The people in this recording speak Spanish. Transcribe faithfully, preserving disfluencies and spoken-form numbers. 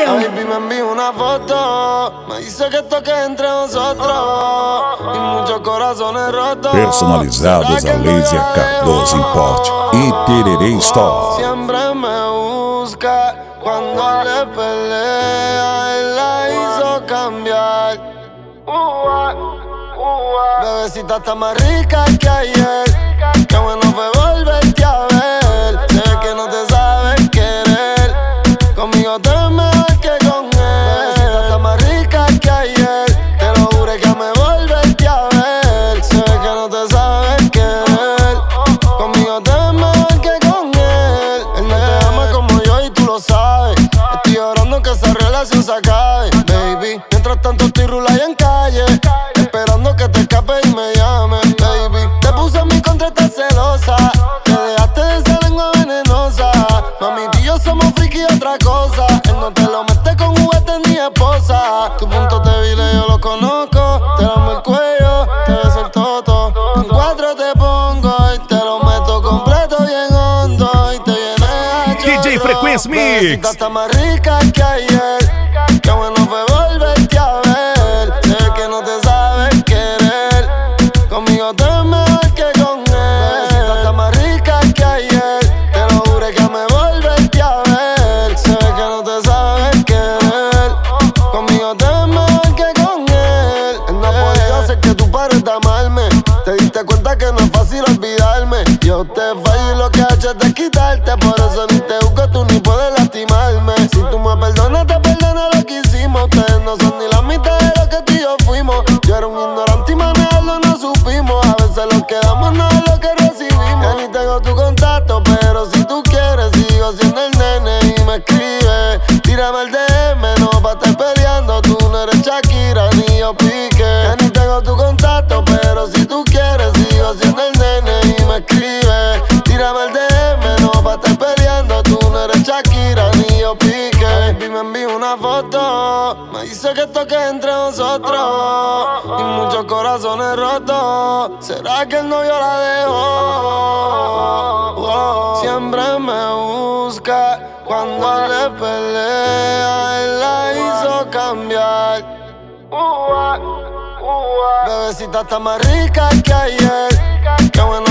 Baby me envió una foto, me dice que esto que entre nosotros y muchos corazones rotos. Personalizados a Laser Cardoso Import e Tererê Store. Siempre me busca cuando le pelea, él la hizo cambiar. Bebecita está más rica que ayer. Qué bueno fue volverte a ver. Sé que no te sabes querer. Conmigo te ves mejor que con él. Bebecita está más rica que ayer. Te lo juro que me volverte a ver. Sé que no te sabes querer. Conmigo te ves mejor que con él. Él no te ama como yo y tú lo sabes. Estoy orando que esa relación se acabe, baby. Mientras tanto estoy rulando en calle, esperando que te escape y me llame, baby. Te puse en mi contra, estás celosa. Te dejaste de esa lengua venenosa. Mami, tú y yo somos friki y otra cosa. Él no te lo mete con juguetes ni esposa. Tu punto débil yo lo conozco. Te damos el cuello, te beso el toto. En cuatro te pongo y te lo meto completo bien hondo. Y te viene a chorro. D J Frequency Mix. Bebecita está más rica que ayer. Qué bueno fue volverte a ver. Sé que no te sabes querer. Conmigo te ves mejor que con él. Bebecita está más rica que ayer. Te lo juro que me volverte a ver. Sé que no te sabes querer. Conmigo te ves mejor que con él. Él no ha podido hacer que tú pares de amarme. Te diste cuenta que no es fácil olvidarme. Yo te fallo y lo que he hecho es desquitarte. Por eso ni te busco, tú ni puedes lastimarme. Si tú me perdonas, te perdono lo que hicimos. Ustedes no son ni la mitad de lo que tú y yo fuimos. Yo era un ignorante y manejarlo no supimos. A veces lo que damos no es lo que recibimos. Ya ni tengo tu contacto, pero si tú quieres sigo siendo el nene y me escribe. Tírame el D M, no pa' estar peleando. Tú no eres Shakira ni yo Piqué. Ya ni tengo tu contacto, pero si tú quieres sigo siendo el nene y me escribe. Tírame el D M, no pa' estar peleando. Tú no eres Shakira ni yo Piqué. Baby me envió una foto, me dice que esto que entre nosotros y muchos corazones rotos. ¿Será que el novio la dejó? Oh, siempre me busca cuando le pelea, él la hizo cambiar. Bebecita está más rica que ayer. Qué bueno